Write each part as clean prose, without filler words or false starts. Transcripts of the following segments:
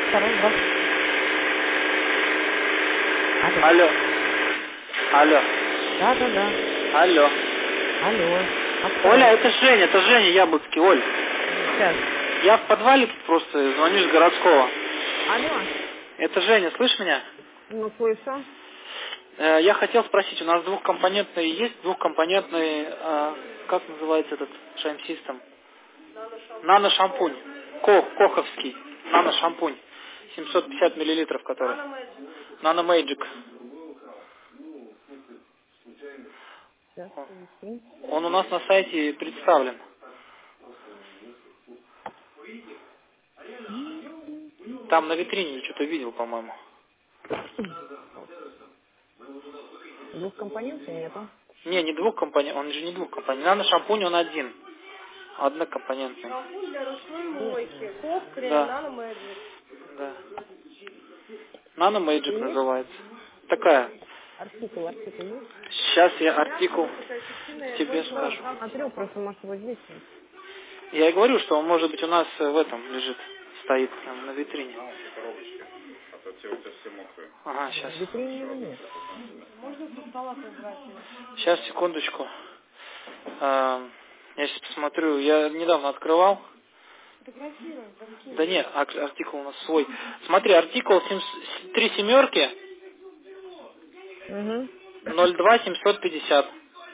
второй, здравствуйте. Алло. Алло. Да. Алло. Алло. Оля, это Женя Яблоцкий, Оль. Сейчас. Я в подвале тут просто звоню с городского. Алло. Это Женя, слышишь меня? Ну, слышу. Я хотел спросить, у нас есть двухкомпонентный, как называется этот шампунь? Нано-шампунь. Коховский. Нано-шампунь. 750 миллилитров, который. Нано-мэйджик. Сейчас, подожди. Он у нас на сайте представлен. Там на витрине что-то видел, по-моему. Двухкомпонентный нету. Не двухкомпонентный, он же не двухкомпонентный. Нано-шампунь он один. Однокомпонентный. Шампунь для ручной мойки. Кох, крем, Да. нано-мэджик. Да. Нано-мэйджик Есть? называется. Такая. Артикул есть? Сейчас я артикул Такая эффективная, тебе больше скажу. Смотрю, просто может его здесь нет. Я и говорю, что он может быть у нас в этом лежит, стоит там, на витрине. Ага, сейчас. В витрине его нет. Можно со стола убрать его. Сейчас, секундочку. Я сейчас посмотрю. Я недавно открывал. Фотографируем, там кинь. Да нет, артикул у нас свой. Смотри, артикул 3 семерки Угу. 02 750.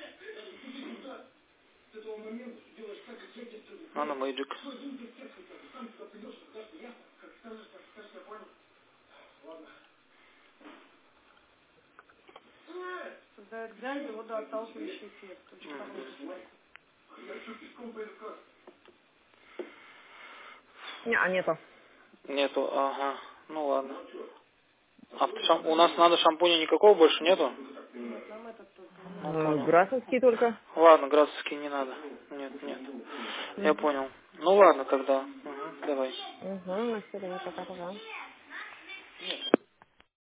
Нано-мэйджик. Создает грязь, водоотталкивающий эффект. Очень хороший. Не, нету. Нету, ага. Ну ладно. У нас надо шампуня никакого больше нету? Нет, нам этот только. Ну, понял. Грасовский только. Ладно, градусский не надо. Нет. Я понял. Ну ладно тогда. Угу, давай. Угу, на сегодня пока. Нет.